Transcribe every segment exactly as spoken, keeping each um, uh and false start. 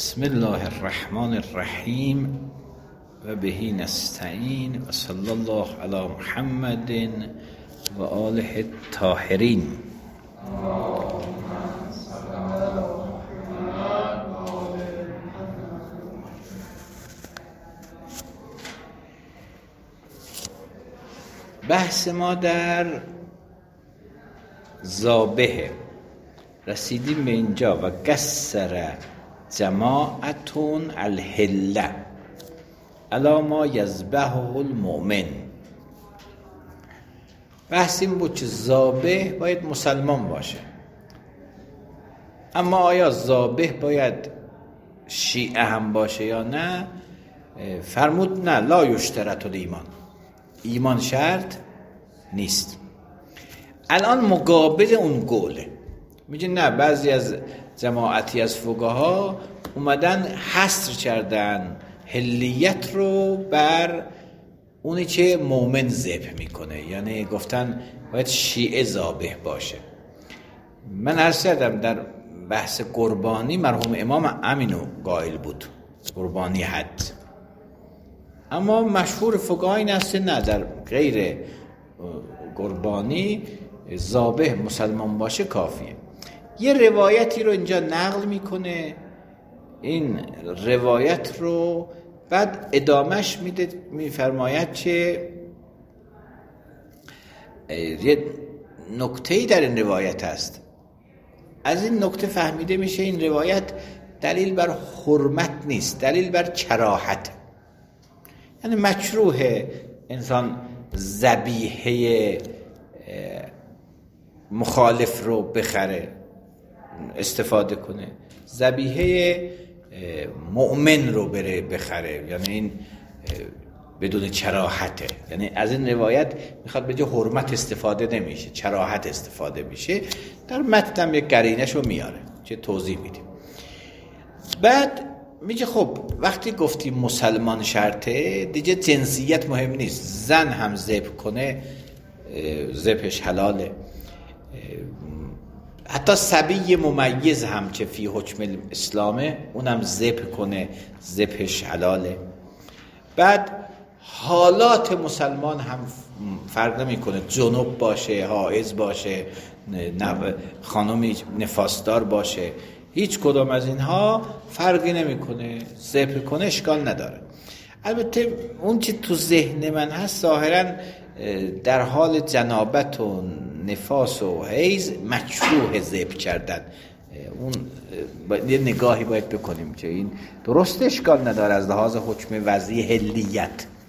بسم الله الرحمن الرحیم و بهی نستعین و صلی الله علی محمد و آله الطاهرین. بحث ما در ذابح رسیدیم به اینجا و قصر جماعتون الهله علی ما یذبحه المؤمن. بحث این بود که ذابح باید مسلمان باشه، اما آیا ذابح باید شیعه هم باشه یا نه؟ فرمود نه، لا یشترط الایمان، ایمان شرط نیست. الان مقابل اون قوله میگه نه، بعضی از جماعتی از فقها اومدن حصر کردن هلیت رو بر اونی که مؤمن ذبح میکنه، یعنی گفتن باید شیعه ذابح باشه. من عرض کردم در بحث قربانی مرحوم امام امینو قائل بود، قربانی حد، اما مشهور فقها این است نه، در غیر قربانی ذابح مسلمان باشه کافیه. یه روایتی رو اینجا نقل میکنه، این روایت رو بعد ادامش میده، میفرماید که یه نکته‌ای در این روایت هست. از این نکته فهمیده میشه این روایت دلیل بر حرمت نیست، دلیل بر کراهت. یعنی مکروه انسان ذبیحه مخالف رو بخره، استفاده کنه، ذبیحه مؤمن رو بره بخره، یعنی این بدون کراهته. یعنی از این روایت میخواد به جای حرمت استفاده نمیشه، کراهت استفاده میشه. در متن هم یک قرینش رو میاره که توضیح میدیم. بعد میگه خب وقتی گفتیم مسلمان شرطه، دیگه جنسیت مهم نیست، زن هم ذبح کنه ذبحش حلاله، حتی صبی ممیز هم که فی حکم اسلامه اونم ذبح کنه ذبحش حلاله. بعد حالات مسلمان هم فرق نمی کنه، جنوب باشه، حائض باشه، خانمی نفاسدار باشه، هیچ کدام از اینها فرقی نمی کنه، ذبح کنه اشکال نداره. البته اون چی تو ذهن من هست ظاهراً در حال جنابت و نفاس و حیض مکروه ذبح کردن، اون یه نگاهی باید بکنیم که این درست اشکال نداره از لحاظ حکم وضعی هلیت،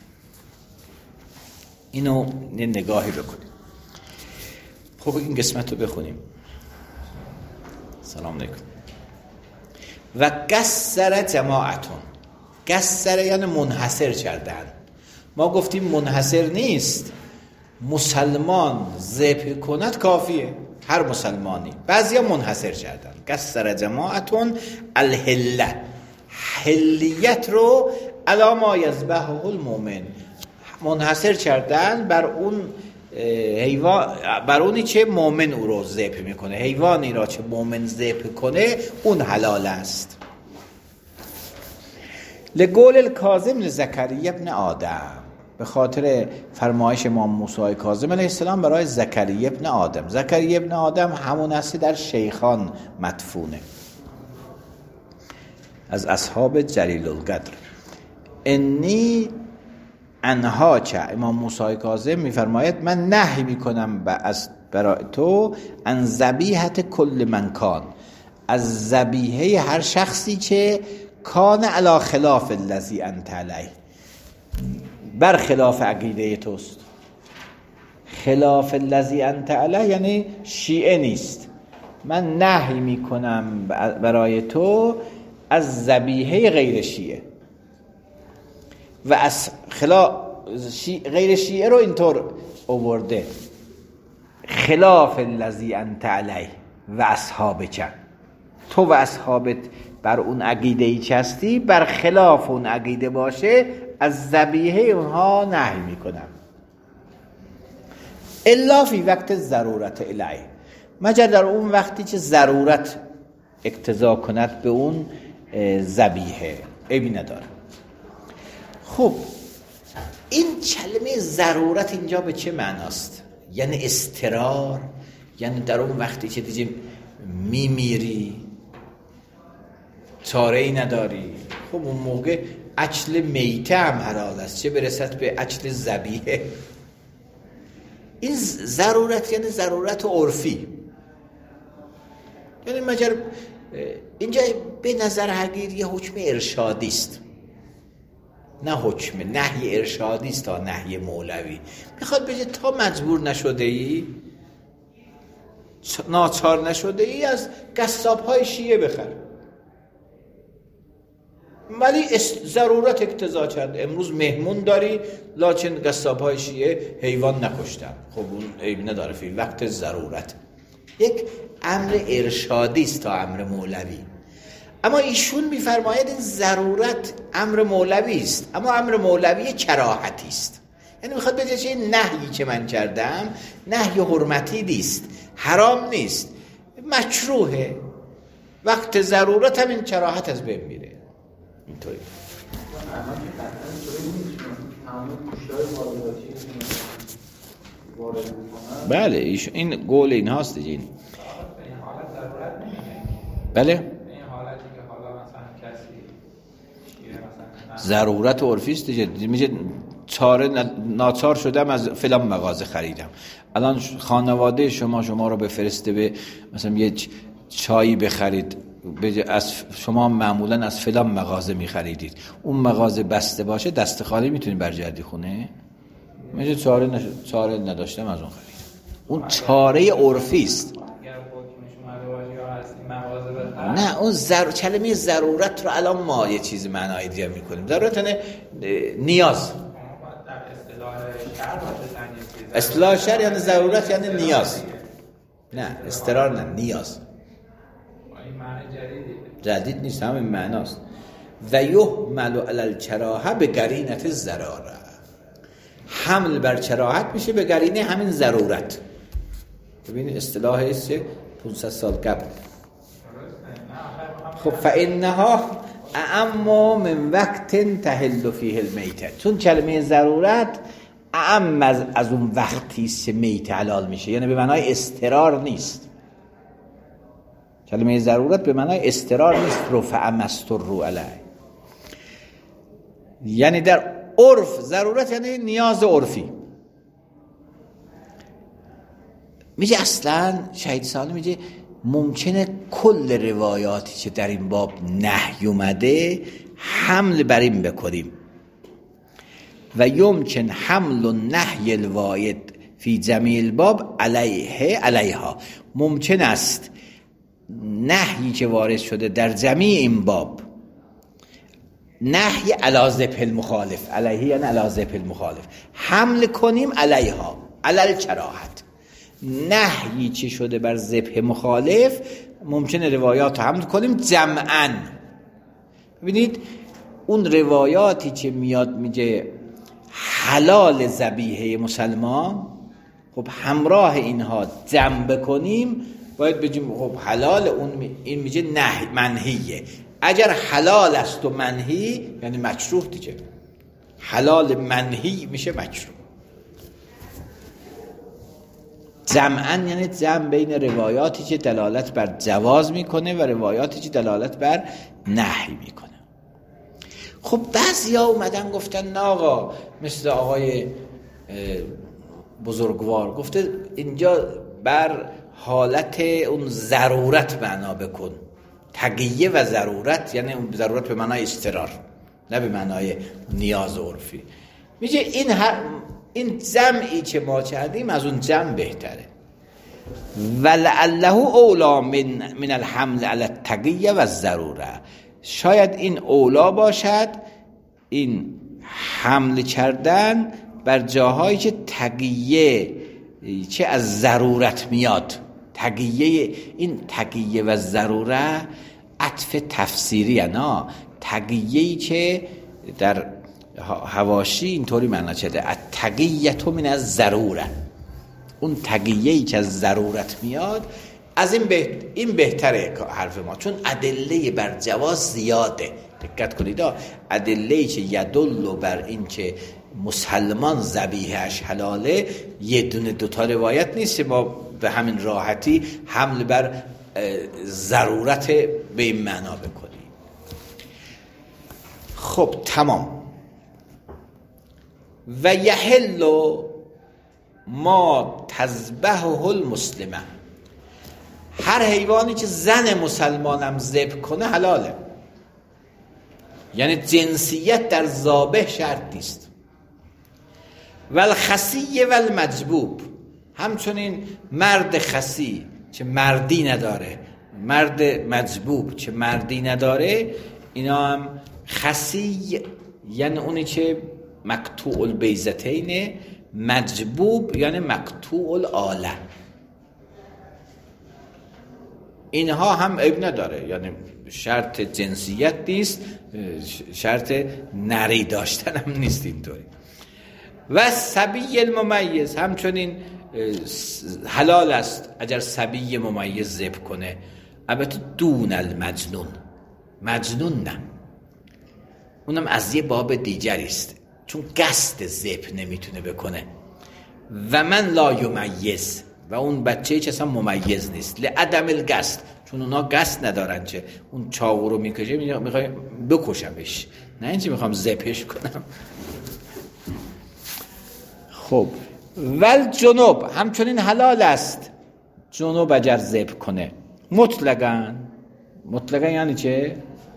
اینو یه نگاهی بکنیم. خب این قسمت رو بخونیم. سلام علیکم. و قصر جماعتون، قصر یعنی منحصر کردن. ما گفتیم منحصر نیست، مسلمان ذبح کند کافیه، هر مسلمانی. بعضیا منحصر کردن، قصر جماعتون الهله، هلیت رو علی ما یذبحه المؤمن، منحصر کردن بر اون حیوان، بر اونی که مؤمن او رو ذبح میکنه. حیوانی را که مؤمن ذبح کنه اون حلال است. لقول الکاظم لزکریا ابن آدم، به خاطر فرمایش امام موسی کاظم علیه السلام برای زکریا ابن آدم. زکریا ابن آدم همون است در شیخان مدفونه، از اصحاب جلیل القدر. انی انها چه، امام موسی کاظم میفرماید من نهی میکنم از برای تو ان ذبیحت کل من کان، از ذبیحه هر شخصی که کان علی خلاف الذی انت علیه، بر خلاف عقیده توست. خلاف الذی انت علیه یعنی شیعه نیست. من نهی میکنم برای تو از ذبیحه غیر شیعه. و از خلاف شیعه غیر شیعه رو اینطور آورده، خلاف الذی انت علیه و اصحابک، تو و اصحابت بر اون عقیده ای که هستی بر خلاف اون عقیده باشه، از ذبیحه اونها نهی میکنم. الا فی وقت ضرورت الیه، مگر در اون وقتی که ضرورت اقتضا کند به اون ذبیحه، عیبی نداره. خب این کلمه ضرورت اینجا به چه معناست؟ یعنی اضطرار، یعنی در اون وقتی که دیگه میمیری چاره ای نداری، خب اون موقع اکل میته هم حلال است، چه برسد به اکل ذبیحه. این ضرورت یعنی ضرورت عرفی، یعنی مجر اینجا به نظر حقیر یه حکم ارشادی است، نه حکم نهی ارشادی است تا نهی مولوی. میخواد بگه تا مجبور نشده ای، ناچار نشده ای، از قصاب های شیعه بخر، ولی ضرورت اقتضا کرده امروز مهمون داری لکن قصاب های شیعه حیوان نکشتن، خب اون عیب نداره فی وقت ضرورت. یک امر ارشادی است تا امر مولوی. اما ایشون میفرماید این ضرورت امر مولوی است، اما امر مولوی کراهتی است. یعنی میخواد بگه چه نهیی که من کردم نهی حرمتی نیست، حرام نیست، مکروهه، وقت ضرورت هم این کراهت از بین میره. اینطوری بله ایش این قول این هاست دیگه. این بله ضرورت عرفی است دیگه. میگه چاره ناچار شدم از فلان مغازه خریدم. الان خانواده شما شما رو بفرسته به مثلا یه چایی بخرید، از شما معمولا از فلان مغازه میخریدید، اون مغازه بسته باشه دست خالی میتونید برگردی خونه؟ میگه چاره نش... چاره نداشتم از اون خریدم. اون چاره عرفی است. نه اون زر... کلمه ضرورت رو الان ما یه چیز معنایی دیگه میکنیم. ضرورت یعنی نیاز. اصطلاح شرع یعنی ضرورت یعنی نیاز. نه اضطرار نه، نیاز. جدید نیست، همین معناست. و یحمل علی الکراهه به قرینه الضراره، حمل بر کراهت میشه به قرینه همین ضرورت. ببین اصطلاح است که پانصد سال قبل. خب فانها اعم من وقت تحل فیه المیته، چون کلمه ضرورت اعم از, از اون وقتی است که میته حلال میشه، یعنی به معنای اضطرار نیست. کلمه ضرورت به معنای اضطرار نیست. رفع مستر علیه، یعنی در عرف ضرورت یعنی نیاز عرفی. میگه اصلا شهید سالم میگه ممکنه کل روایاتی که در این باب نهی اومده حمل بر این بکنیم و یمکن حمل و نهی الواید فی جمیع الباب علیه علیها، ممکن است نهی که وارد شده در جمیع این باب، نهی علی ذبح المخالف، علیه یعنی علی ذبح المخالف، حمل کنیم علیها علی الکراهت. نهی چی شده بر ذبح مخالف ممکنه روایات رو حمل کنیم جمعاً. ببینید اون روایاتی که میاد میگه حلال ذبیحه مسلمان، خب همراه اینها جمع بکنیم باید بگیم خب حلال، اون این میگه نهی منهیه. اگر حلال است و منهی یعنی مکروه دیگه، حلال منهی میشه مکروه. جمعاً یعنی جمع بین روایاتی که دلالت بر جواز میکنه و روایاتی که دلالت بر نهی میکنه. خب بعضیا اومدن گفتن نه آقا، مثل آقای بزرگوار گفته اینجا بر حالت اون ضرورت معنا بکن، تقیه و ضرورت، یعنی ضرورت به معنای اضطرار نه به معنای نیاز عرفی. میگه این هر این جمعی که ما کردیم از اون جمع بهتره. ولعله اولا من من الحمل علی التقیه و الضروره، شاید این اولا باشد، این حمل کردن بر جاهایی که تقیه چه از ضرورت میاد. تقیه، این تقیه و ضروره عطف تفسیری نه، تقیه‌ای که در حواشی اینطوری معنا شده التقیه من از ضروره، اون تقیه‌ای که از ضرورت میاد از این بهت... این بهتره حرف ما، چون ادله بر جواز زیاده. دقت کنید ادله‌ای که یدل بر این که مسلمان ذبیحش حلاله یه دونه دوتا روایت نیست ما به همین راحتی حمل بر ضرورت به این معنا بکنیم. خب تمام. و یحل ما تذبحه المسلمه، هر حیوانی که زن مسلمانم ذبح کنه حلاله، یعنی جنسیت در ذابح شرط نیست. و الخسی و المجبوب، همچنین مرد خسی که مردی نداره، مرد مجبوب که مردی نداره، اینا هم خسی یعنی اونی که مقطوع البیضتین، مجبوب یعنی مقطوع الاله، اینها هم عیب نداره، یعنی شرط جنسیت نیست، شرط نری داشتن هم نیست اینطوری. و صبی الممیز، همچنین حلال است اگر صبی ممیز ذبح کنه، البته دون المجنون، مجنون نه، اونم از یه باب دیگری است، چون قصد ذبح نمیتونه بکنه. و من لا یمیز، و اون بچه‌ای که اصلا ممیز نیست، لعدم القصد، چون اونا قصد ندارن که اون چاقو رو میکشه میخوای بکشمش، نه اینکه میخوام ذبحش کنم. خب ول جنوب، همچنین حلال است جنوب اگر ذبح کنه، مطلقاً. مطلقاً یعنی چه؟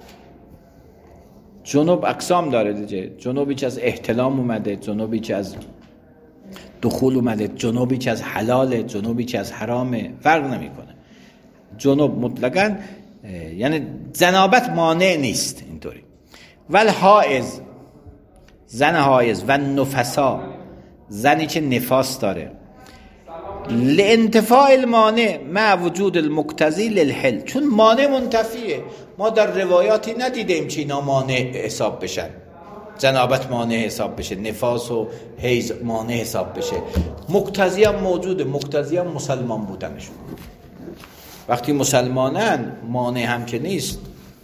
جنوب اقسام داره دیگه، جنوبی که از احتلام اومده، جنوبی که از دخول اومده، جنوبی که از حلاله، جنوبی که از حرامه، فرق نمیکنه. جنوب مطلقاً یعنی جنابت مانع نیست اینطوری. ول حائض، زن حائض، و نفسا، زنی که نفاس داره، لانتفاع المانع مع وجود المقتضی للحل، چون مانع منتفیه، ما در روایاتی ندیدیم که اینا مانع حساب بشن، جنابت مانع حساب بشه، نفاس و حیض مانع حساب بشه، مقتضی هم موجوده، مقتضی هم مسلمان بودنشون، وقتی مسلمانن مانع هم که نیست.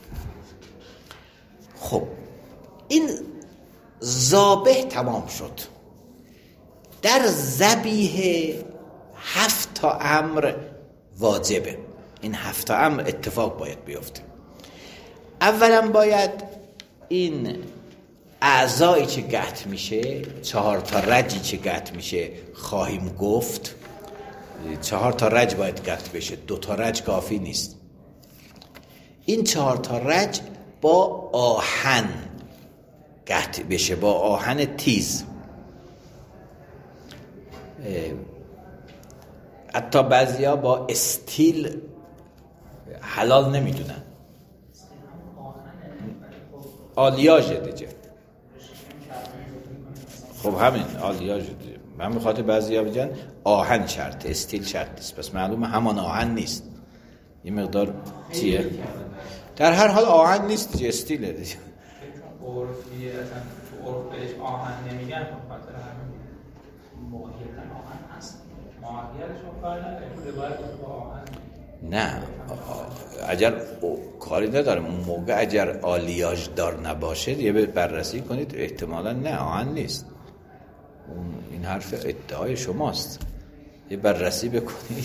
خب این ذابح تمام شد. در ذبیحه هفت تا امر واجبه، این هفت تا امر اتفاق باید بیفته. اولا باید این اعضایی که قطع میشه، چهار تا رجی که قطع میشه خواهیم گفت، چهار تا رج باید قطع بشه، دو تا رج کافی نیست. این چهار تا رج با آهن قطع بشه، با آهن تیز. حتی بعضیا با استیل حلال نمیدونن، آلیاژ دیگه. خب همین آلیاژ دیگه، من میخواد بعضیا بگن آهن شرط، استیل شرط نیست، پس معلومه همان آهن نیست، یه مقدار چیه، در هر حال آهن نیست دیگه، استیله دیگه. عرفیه اصلا تو عرف بهش آهن نمیگن، بخاطر همین ماهیتاً آهن هست، ماهیتش رو کار نداره، روایت با آهن نه اگر کاری ندارم اون موقع اگر آلیاژ دار نباشه یه بررسی کنید، احتمالا نه آهن نیست، اون این حرف ادعای شماست، یه بررسی بکنید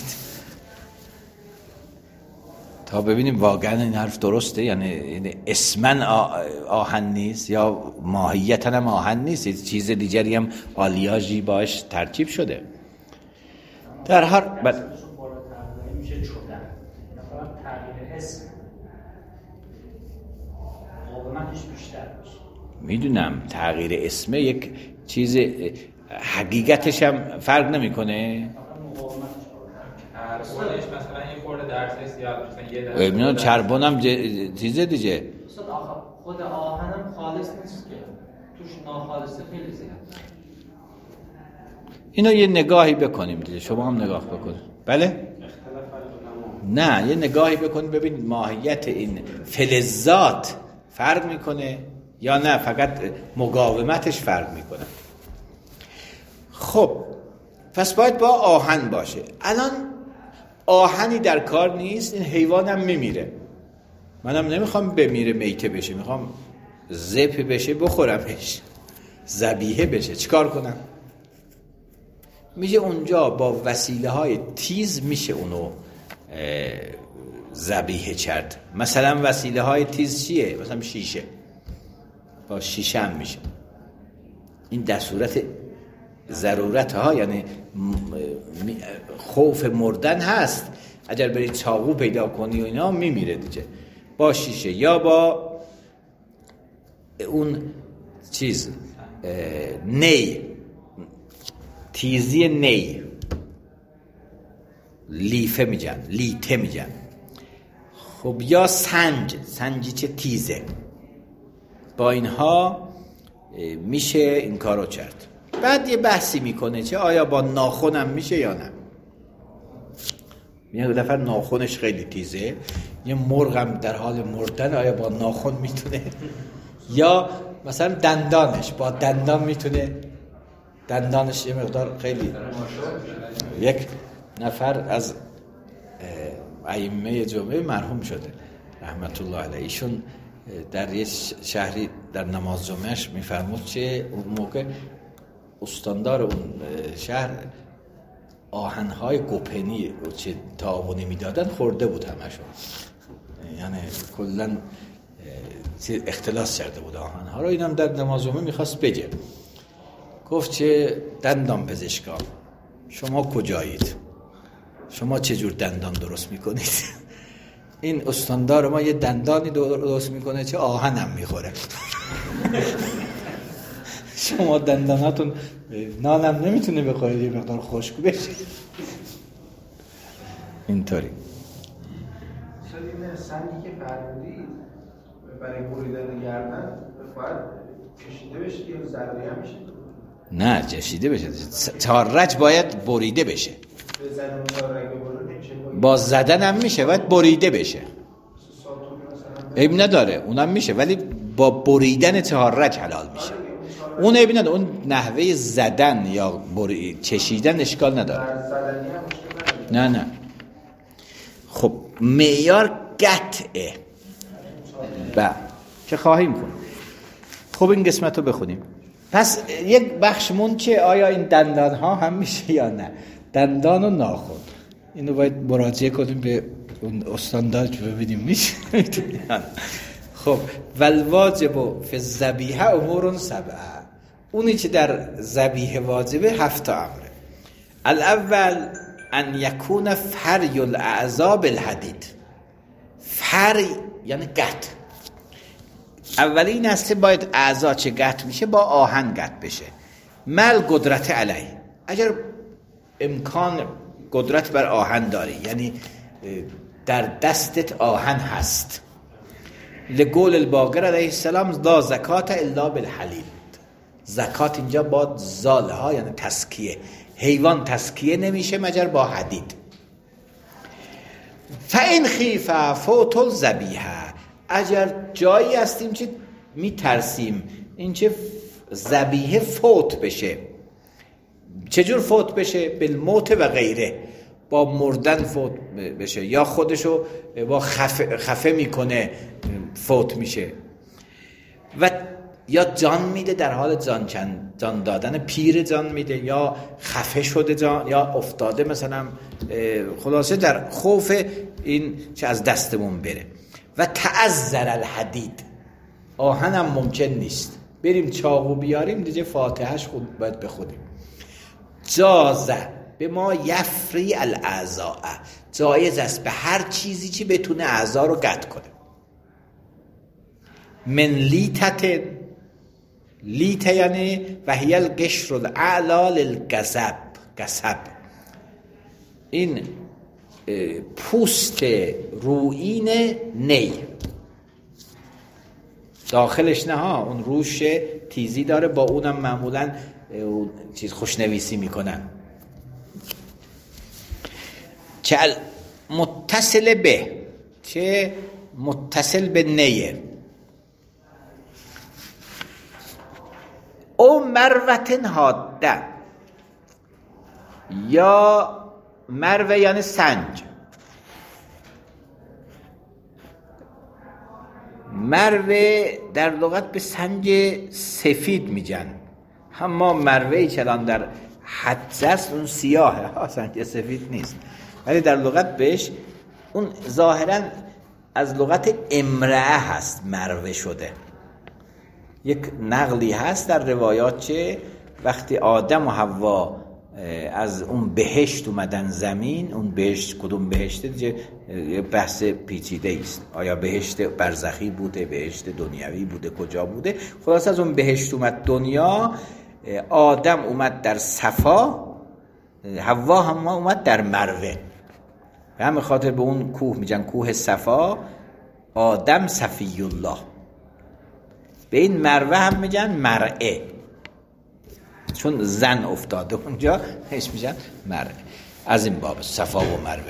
تا ببینیم واقعا این حرف درسته، یعنی اسمن آهن نیست یا ماهیتاً هم آهن نیست، چیز دیگری هم آلیاژی باش ترکیب شده. در هر بد میشه شدن مثلا تغییر اسم مقاومتش بیشتر میشه. میدونم تغییر اسم یک چیز حقیقتش هم فرق نمیکنه. چربونش مثلا یه خورده درصد زیاد مثلا یه درصد. ببینید چربون هم چیزه دیگه. استاد آخه خود آهنم خالص نیست که توش ناخالصه خیلی زیاد. اینو یه نگاهی بکنیم دیگه، شما هم نگاه بکنید. بله؟ نه یه نگاهی بکنید ببینید ماهیت این فلزات فرق میکنه یا نه فقط مقاومتش فرق میکنه. خب پس باید با آهن باشه. الان آهنی در کار نیست، این حیوانم میمیره، منم نمیخوام بمیره میته بشه، میخوام زپ بشه بخورمش، ذبیحه بشه، چیکار کنم؟ میشه اونجا با وسیله های تیز میشه اونو ذبیحه کرد. مثلا وسیله های تیز چیه؟ مثلا شیشه، با شیشه هم میشه. این در صورت ضرورت ها، یعنی خوف مردن هست، اگر بری چاقو پیدا کنی و اینا میمیره دیگه. با شیشه یا با اون چیز نی، تیزی نی، لیفه میگن، لیته میگن. خب یا سنج، سنجیچه تیزه، با اینها میشه این کارو کرد. بعد یه بحثی میکنه چه آیا با ناخنم میشه یا نه. یه دفعه ناخنش خیلی تیزه، یه مرغم در حال مردن، آیا با ناخن میتونه؟ یا مثلا دندانش، با دندان میتونه؟ دندانش یه مقدار خیلی. یک نفر از ائمه جمعه مرحوم شده رحمت الله علیه، ایشون در یه شهری در نماز جمعهش میفرمود که اون موقع استاندار اون شهر آهنهای گوپنی و چه تعاونی میدادن خورده بود همشون، یعنی کلن اختلاس کرده بود آهنها رو. اینم در نماز جمعه میخواست بگه، گفت که دندان پزشکان شما کجایید؟ شما چه جور دندان درست میکنید؟ این استاندار ما یه دندانی درست میکنه چه آهنم میخوره. شما دنداناتون نانم نمیتونه بخورید، یه مقدار خشک بشه. اینطوری این سنگی که فرمودید برای بریدن گردن باید کشیده بشه یا ضروری هم میشه؟ نه، کشیده بشه. تارج باید بریده بشه. به زدن تارج بریده نمیشه؟ با زدن هم میشه، باید بریده بشه. عیب نداره، اونم میشه، ولی با بریدن تارج حلال میشه. اون عیب نداره، اون نحوه زدن یا بری... چشیدن اشکال نداره. نه نه. خب معیار قطعه با چه خواهیم کنیم. خب این قسمت رو بخونیم. پس یک بخشمون که آیا این دندان ها هم میشه یا نه، دندان و ناخن، اینو باید مراجعه کنیم به اون استاندار که ببینیم میشه. خب والواجب فی الذبیحه امور سبعه، اونی که در ذبیحه واجبه هفت امره. الاول ان یکون فری الاعضاء بالحدید. فری یعنی قطع. اولین است باید اعضا چه قطع میشه با آهن قطع بشه. مل قدرت علیه، اگر امکان قدرت بر آهن داری، یعنی در دستت آهن هست. لقول الباقر علیه السلام لا زکات الا بالحلید. زکات اینجا با زاله ها یعنی تسکیه، حیوان تسکیه نمیشه مگر با حدید. فإن خیف فوت الذبیحه، اگر جایی هستیم که میترسیم این چه ذبیحه فوت بشه. چجور فوت بشه؟ بالموت و غیره، با مردن فوت بشه، یا خودشو با خفه, خفه میکنه فوت میشه، و یا جان میده در حال جان چند جان دادن، پیر جان میده، یا خفه شده جان، یا افتاده مثلا، خلاصه در خوف این چه از دستمون بره. و تعذر الحدید، آهن هم ممکن نیست، بریم چاقو بیاریم دیگه فاتحهش خود باید بخونیم. جازه به ما یفری الاعضاء، جایز است به هر چیزی که بتونه اعضا رو قطع کنه. من لیتت، لیت یعنی وهی القشر الاعلی للقصب، قصب این پوست رویین نی، داخلش نه ها، اون روش تیزی داره، با اونم معمولا چیز خوشنویسی میکنن. چه متصل به، چه متصل به نیه. او مروتن حاده، یا مروه یعنی سنج، مروه در لغت به سنج سفید میگن. هم ما مروهی چلان در حدس است اون سیاهه ها، سنج سفید نیست، ولی در لغت بهش اون ظاهرا از لغت امرأه هست مروه شده. یک نقلی هست در روایات که وقتی آدم و حوا از اون بهشت اومدن زمین، اون بهشت کدوم بهشته دیگه بحث پیچیده است، آیا بهشت برزخی بوده، بهشت دنیوی بوده، کجا بوده، خلاص از اون بهشت اومد دنیا، آدم اومد در صفا، حوا هم اومد در مروه. به همین خاطر به اون کوه میگن کوه صفا، آدم صفی الله. به این مروه هم میگن مرعه، چون زن افتاده اونجا هیچ میگن مروه. از این باب صفا و مروه.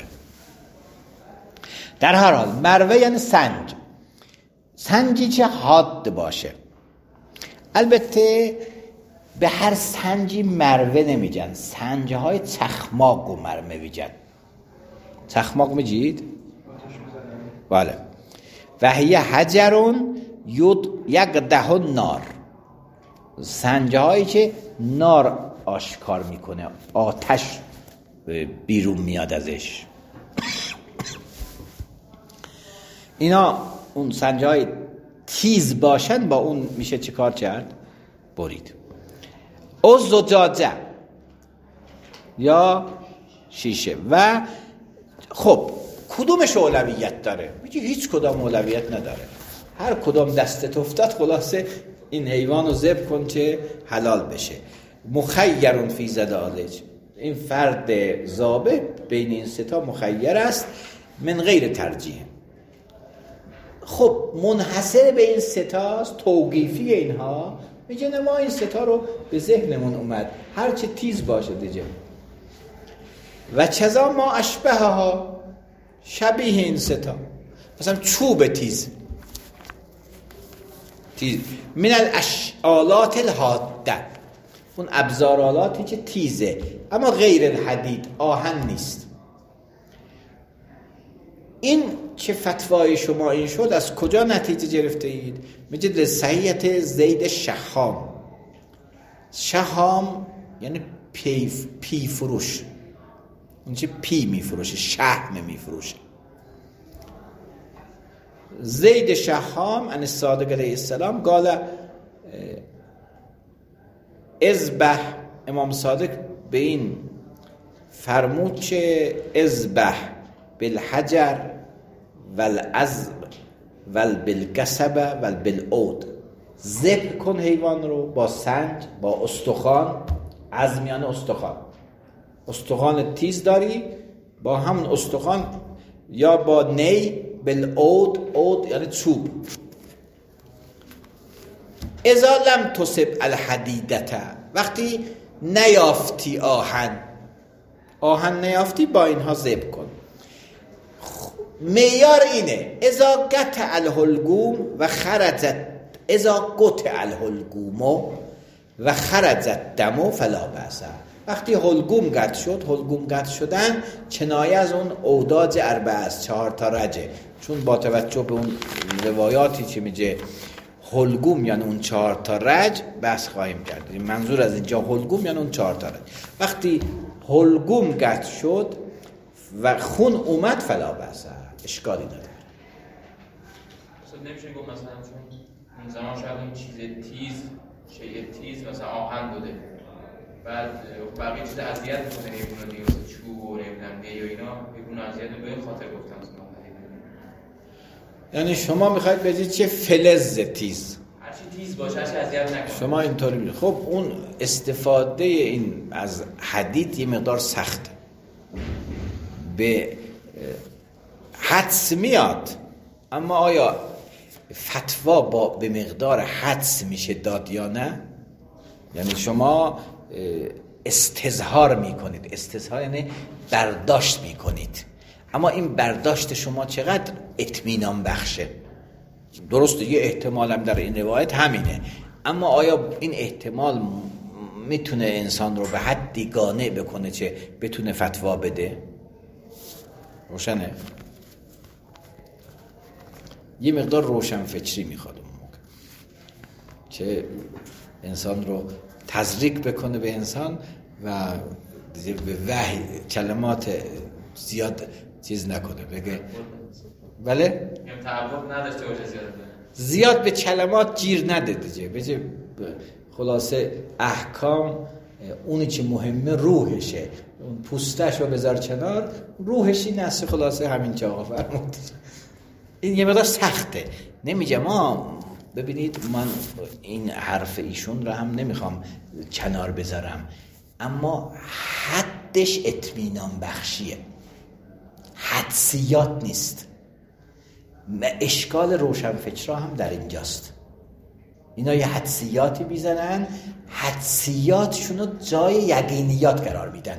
در هر حال مروه یعنی سنج، سنجی که حاد باشه. البته به هر سنجی مروه نمیگن، سنجهای چخماق و مروه میگن. چخماق میگید؟ بله. و هی حجرون ید یک دهن نار، سنجهایی که نار آشکار میکنه، آتش بیرون میاد ازش. اینا اون سنجهای تیز باشن، با اون میشه چه کار کرد؟ برید. او زجاجه یا شیشه. و خب کدومش اولویت داره؟ میگه هیچ کدام اولویت نداره، هر کدام دستت افتاد خلاصه این حیوان رو ذبح کن که حلال بشه. مخیرون فی زدالج، این فرد ذابح بین این ستا مخیر است من غیر ترجیح. خب منحصر به این ستاست، توقیفی اینها میگه ما این ستا رو به ذهنمون اومد، هر چه تیز باشه دیگه. و چذا ما اشبه ها، شبیه این ستا، مثلا چوب تیز تیز من الاشعالات الحاده، اون ابزارالاتی که تیزه اما غیر الحدید، آهن نیست. این چه فتوای شما این شد؟ از کجا نتیجه گرفته اید؟ میگه صحیحت زید شهام. شهام یعنی پی, پی فروش، این چه پی میفروشه، شحم میفروشه. زید شهام ان صادق علیه السلام قال اذبح، امام صادق به این فرمود که اذبح بالحجر والعظم والبالقصبه والبالعود، ذبح کن حیوان رو با سنج، با استخوان. عظم یعنی استخوان، استخوان تیز داری با همون استخوان، یا با نی بالعود، عود یعنی چوب. اذا لم تصب الحدیدته، وقتی نیافتی آهن، آهن نیافتی با اینها ذبح کن. معیار اینه اذا قطع الحلقوم و خرجت، اذا قطع الحلقوم و خرجت دم فلا بأس. وقتی حلقوم قطع شد، حلقوم قطع شدن کنایه از اون اوداج اربعه است، چهار تا رجه، چون با توجه به اون روایاتی که میگه حلقوم یعنی اون چهار تا رج بس خواهیم کرد. منظور از اینجا حلقوم یعنی اون چهار تا رج. وقتی حلقوم قطع شد و خون اومد فلا بأس، اشکالی نداره. اصلا نمیشه گفت مثلا چون اون زمان شاید این چیز تیز، شیء تیز مثلا آهن بوده، بعد بقیه چیز اذیت میکنه حیوان دیگه، مثلا چوب و نمیدونم نی و اینا، حیوان اذیت به این خاطر گفتم مثلا. یعنی شما میخواید بگید چه فلز تیز، هر چی تیز باشه، هر چی اذیت نکنه. شما اینطوری میگید. خب اون استفاده این از حدید یه مقدار سخته، به حدس میاد، اما آیا فتوا با به مقدار حدس میشه داد یا نه؟ یعنی شما استظهار میکنید، استظهار یعنی برداشت میکنید، اما این برداشت شما چقدر اطمینان بخشه؟ درسته یه احتمال هم در این روایت همینه، اما آیا این احتمال میتونه انسان رو به حدی قانع بکنه که بتونه فتوا بده؟ روشنه؟ یه مقدار روشن فکری میخواد اون موقع، چه انسان رو تزریق بکنه به انسان و به وحی کلمات زیاد چیز نکنه، بگه بله یعنی تعقب نداشته باشه زیاد زیاد به کلمات گیر نده دیگه، بجه خلاصه احکام اونی که مهمه روحشه، اون پوستش رو بذار کنار، روحش این است. خلاصه همین که آقا فرمود. این یه مقدار سخته، نمیگم ما ببینید من این حرف ایشون رو هم نمیخوام کنار بذارم، اما حدش اطمینان بخشیه، حدسیات نیست. اشکال روشنفکرها هم در اینجاست، اینا یه حدسیاتی بیزنن، حدسیاتشون رو جای یقینیات قرار میدن.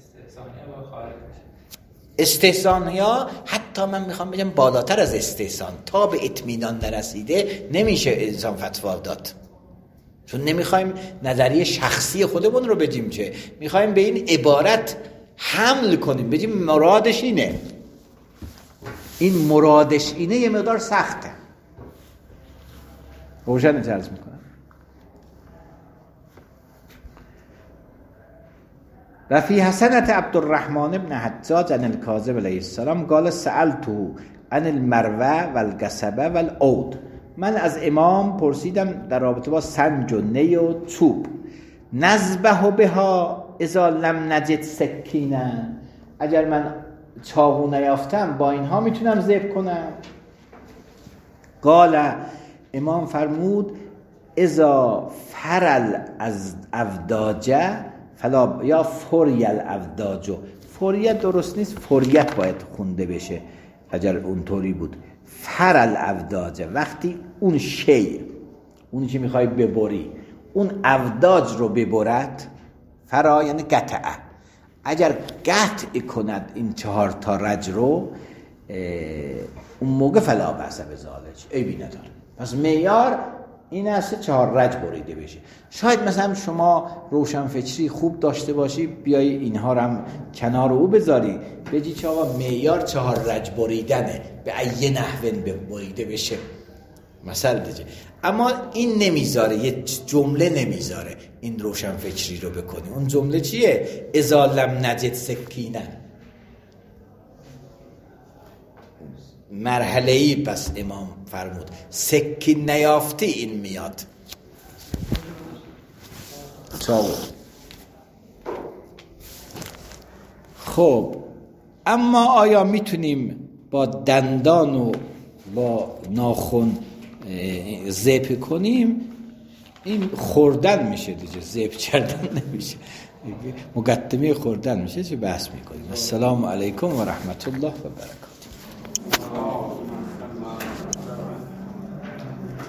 استحسانیا حتی من میخوام بگم بالاتر از استحسان، تا به اطمینان نرسیده نمیشه انسان فتوا داد، چون نمیخوایم نظریه شخصی خودمون رو بدیم، که میخوایم به این عبارت حمل کنیم، بگیم مرادش اینه. این مرادش اینه یه مقدار سخته. روشن عرض میکنم. و فی حسنت عبدالرحمن ابن حجاج عن الکاظم علیه السلام قال سألته عن المروه و القصبه و العود. من از امام پرسیدم در رابطه با سنج و نی و چوب. نذبح بها اذا لم نجد سکینا، اگر من چاقو نیافتم با اینها میتونم ذبح کنم؟ قال، امام فرمود اذا فرل از افداجه فلا، یا فریل افداجو، فریت درست نیست، فریت باید خونده بشه اگر اونطوری بود. فرل افداجه، وقتی اون شی، اونی که میخوای ببری، اون افداج رو ببرد، فرا یعنی قطعه، اگر قطع کند این چهار تا رج رو، اون موقع فلا بحث به ذالک، عیبی نداره. پس معیار این است چهار رج بریده بشه. شاید مثلا شما روشنفکری خوب داشته باشی، بیای اینها رو هم کنار او بذاری، بگی که آقا معیار چهار رج بریدنه، به ای نحو بریده بشه مثلا دیگه. اما این نمیذاره، یه جمله نمیذاره این روشنفکری رو بکنی. اون جمله چیه؟ اذا لم نجد سکینه، مرحله‌ای. پس امام فرمود سکین نیافتی این میاد چاو. خب اما آیا میتونیم با دندان و با ناخن ذبح کنیم؟ این خوردن میشه دیگه، ذبح کردن نمیشه، مقدمه خوردن میشه. چه بحث میکنیم. السلام علیکم و رحمت الله و برکاته.